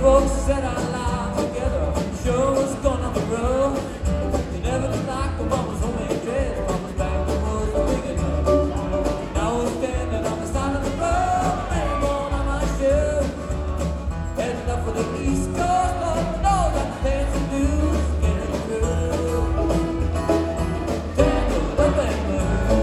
folks said our lives together sure was gonna be rough. They never did like the mama's homemade dress. Mama's back was big enough. Now we're standing on the side of the road, laying on my shoe, heading up for the East Coast. Lord knows that the things to do is getting through. Tangled up and blue.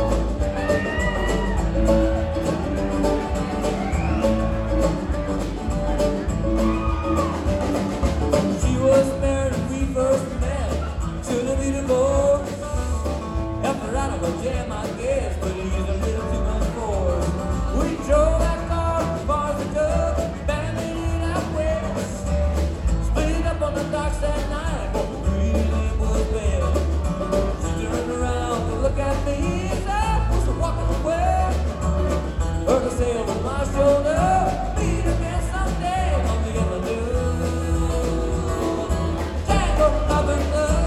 She was married when we first met. Shouldn't be divorced. Helped her out of a jam, I guess, but he's a little too much for us. We drove that car as far as the tub, banded it out west. Split it up on the docks that night, but the breathing was bad. She turned around to look at me, said, "Who's walking away?" Heard her say over my shoulder, "Meet again someday on the avenue." Tangled up in love.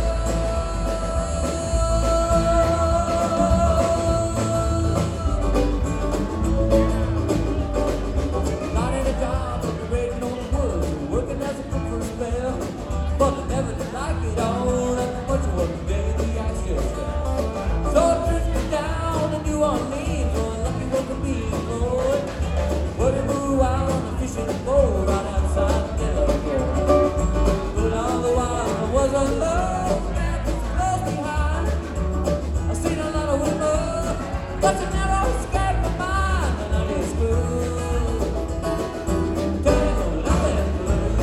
Not in a job, but the raiding on the woods, working as a cook for a spell. But I never did like it all that much work daily I should spend. So I drifted down to New Orleans, one lucky one to be employed. But it blew out on a fishing boat right outside the Delaware. But all the while I was alone, man was close behind. I seen a lot of women, but you never escaped my mind. And I did school, tangled up and blue.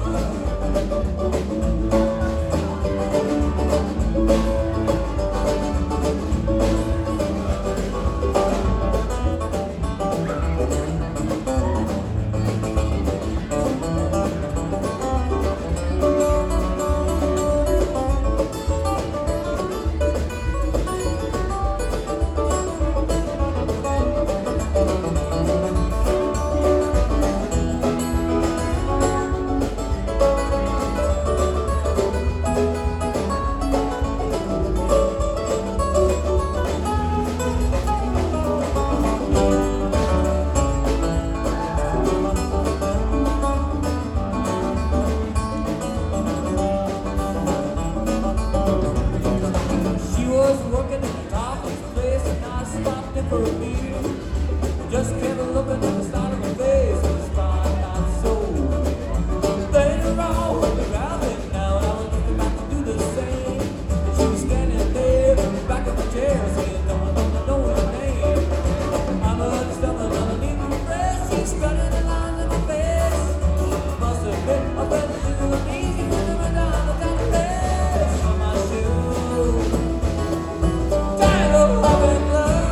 She was working in the topless place and I stopped in for a meal. Just kept looking at the side of her face and the spotlight sold. Later on, we were out and now and I was just about to do the same. She was standing there in the back of the chair saying, "Don't know her name." I'm stumbling underneath her breath. She studied the lines of her face. Must have been a better to her knees. She put them down the top of the bed on my shoe. Tangled up in love.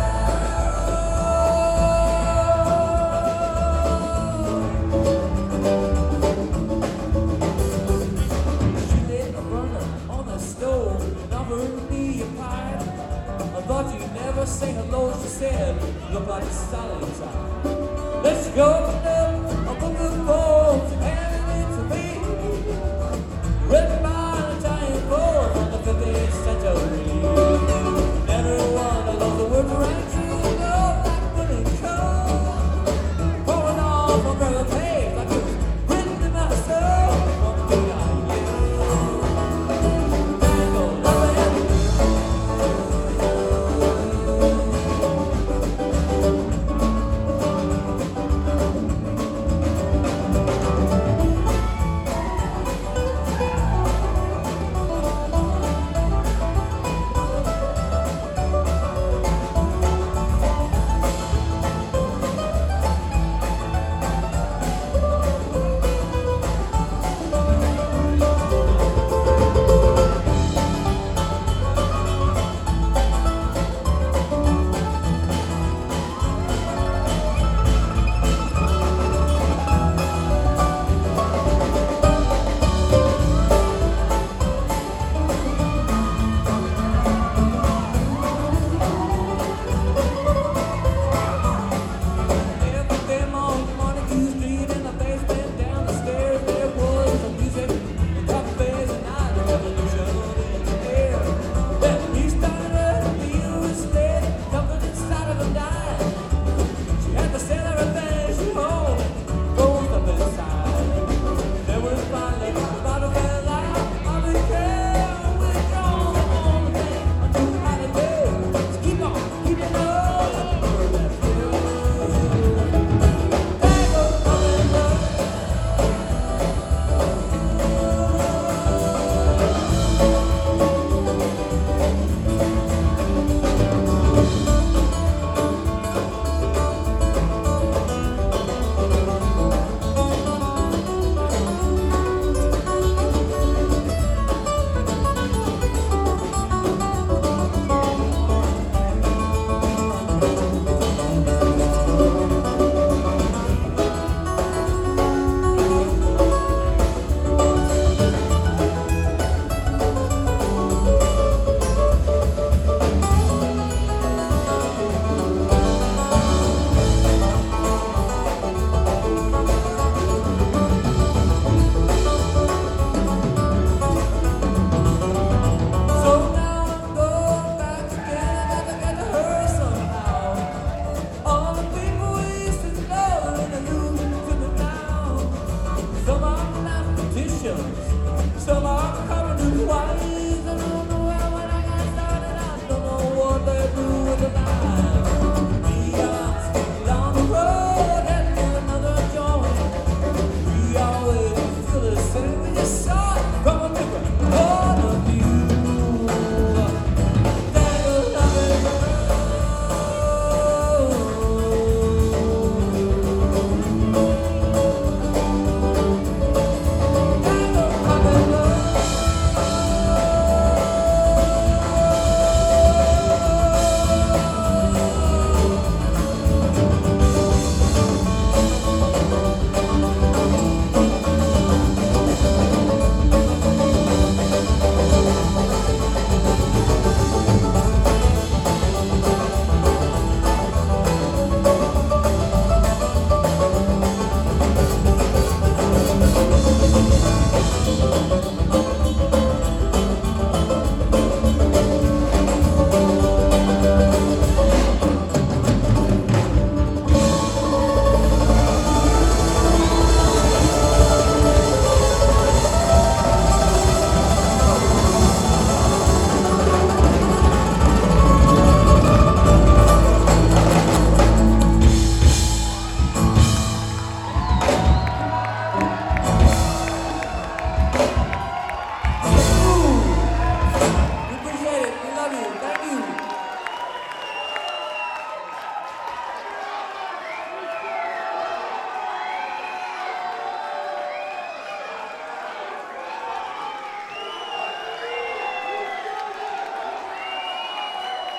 She lit a burner on the stove and offered me a pipe. I thought you'd never say hello, she said. Look like a solid inside. Let's go to a book of poems and hand it to me. Written by an Italian poet from the 15th century. Never one of those words rang true, go like burning coal. Pouring off a very page like it was written in my soul. One thing I knew, tangled up in blue.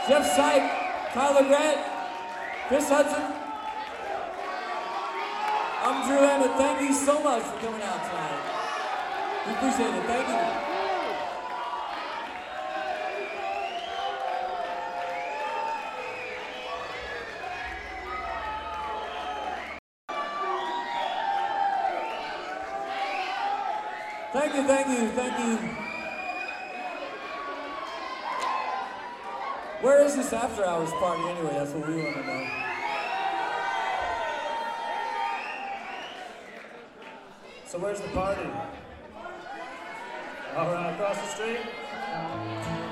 Jeff Syke, Tyler Grant, Chris Hudson. I'm Drew Emmett. Thank you so much for coming out tonight. We appreciate it. Thank you. Thank you, thank you, thank you. Where is this after hours party anyway? That's what we want to know. So where's the party? All right, across the street?